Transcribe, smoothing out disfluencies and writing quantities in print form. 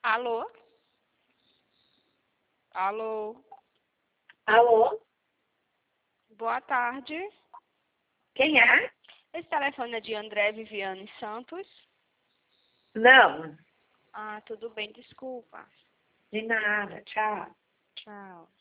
Alô? Alô? Alô? Boa tarde. Quem é? Esse telefone é de André Viviane Santos? Não, Ah, tudo bem, desculpa. de nada, tchau. Tchau.